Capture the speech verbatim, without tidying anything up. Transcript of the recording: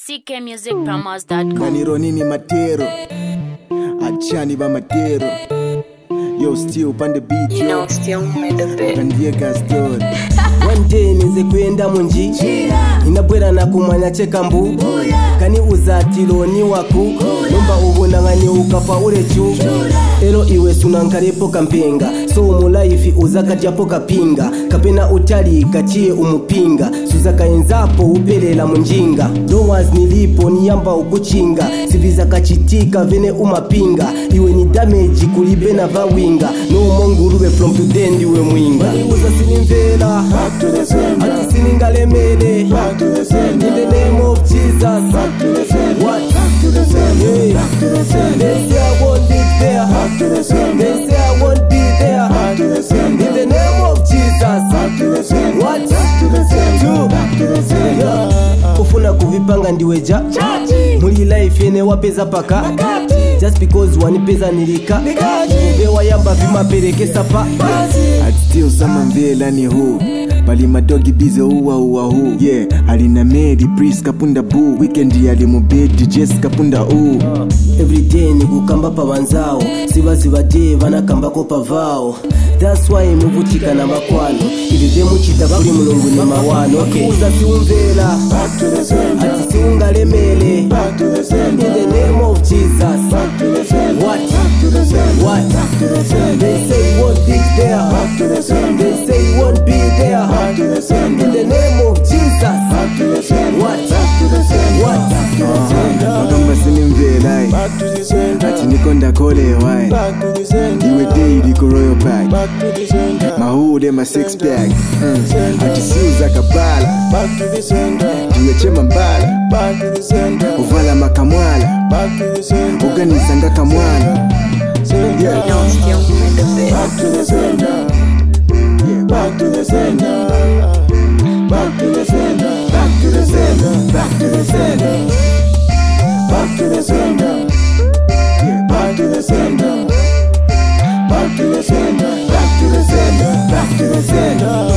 c k music promos dot com. Ganiro nini matero Achani ba matero Yo still upande beat yo No, still made the bit. Kandiega story One day nize kwenda munji inabwera na kumanya cheka mbu kani uzatilo ni waku numba ubona ngani ukafa ule chu ero iwe sunankarepo kampenga so mu life uzakatyapo kapinga kapena utali kachie umupinga suzaka enzapo upelela munjinga no ones nilipo niyamba ukuchinga siviza kachitika vene umapinga iwe ni damage kulibe na vawinga no mongurube from today ndiwe mwinga uza sinimvela Back to the sender ati siningalemele Back to the sender in the name of Jesus. Back to the sender What? Back to the sender Hey. Back to the sender They say I won't be there. Back to the sender They say I won't be there. Back to the sender In the name of Jesus. Back to the sender What? Back to the sender Two. Back to the sender Yeah. Ufuna kuvipanga ndiweja muli life yene wapeza paka just because wanipeza nilika vewa yamba vimapereke sapa I'd still sama mvela ni hu Bali madogi bize uwa uwa hu Yeah, alina medi, Breeze kapunda boo Weekend yali mubedi, Jess kapunda uu everyday ni kukamba pa banzao siba siba day banakamba ko pavao that's why muvutika na makwano ibide muchita kuri mulungu ni mawano okay uza siumvela Back to the sender ati siungalemele Back to the in sender the name of Jesus. Back to the sender What? Back to the sender What? Back to the sender They say you won't be there. Back to the sender They say you won't be there. Back to the sender In the name of Jesus. Back to the sender What? Back to the sender What? Back to the sender Magamba sinimvela Back to the center. Ati nikonda kole wai Back to the center. Iwe day liko royal pack Back to the center. Mahude ma six pack mm. Ati siuza kabala Back to the center. Jiwe chema mbala Back to the center. Uvala makamwala Back to the center. Uganisanga kamwana Center. Yeah. No, still made the bit. Back to the center. Yeah. Back to the center. Back to the center. Back to the center Back to the center Back to the center. Yeah. Back to the center. Back to the center. Back to the center Back to the center